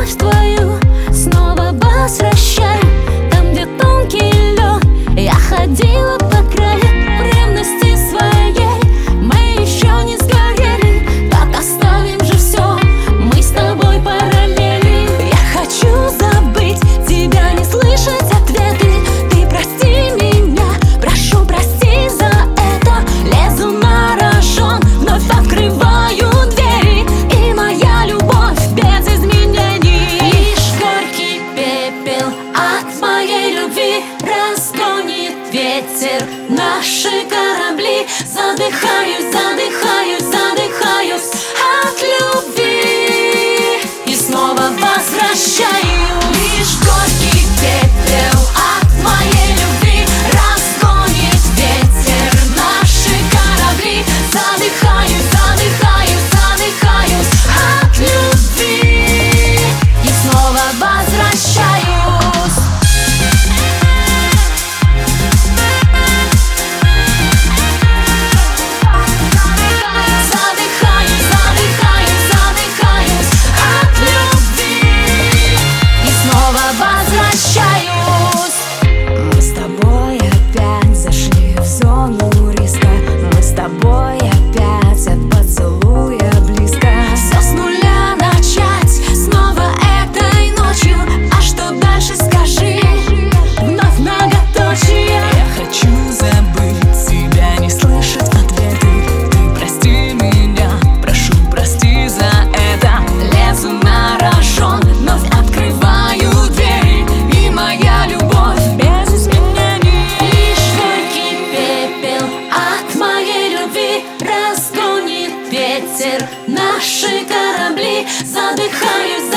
любовь твою снова возвращай. Там, где тонкий лед, я ходила по краю. В ревности своей мы еще не сгорели. Так оставим же все, мы с тобой параллели. Я хочу забыть тебя, не слышать ответы. Ты прости меня, прошу, прости за это. Лезу на рожон, вновь открываю двери, и моя любовь без изменений. Лишь горький пепел от моей любви разгонит ветер наши корабли. Задыхаюсь, задыхаюсь, задыхаюсь от любви и снова возвращаюсь. Лишь горький пепел от моей любви разгонит ветер наши корабли. Задыхаюсь, задыхаюсь, задыхаюсь от любви и снова возвращаюсь. Задыхаюсь, задыхаюсь, задыхаюсь от любви и снова возвращаюсь. Мы с тобой опять зашли в зону риска. Мы с тобой опять от поцелуя близко. Все с нуля начать снова этой ночью. А что дальше, скажи, вновь многоточие. Я хочу забыть тебя, не слышать ответы. Ты прости меня, прошу, прости за это. Лезу на рожон, вновь открываю двери, и моя любовь без изменений. Лишь горький пепел от моей любви разгонит ветер наши корабли. Задыхаюсь,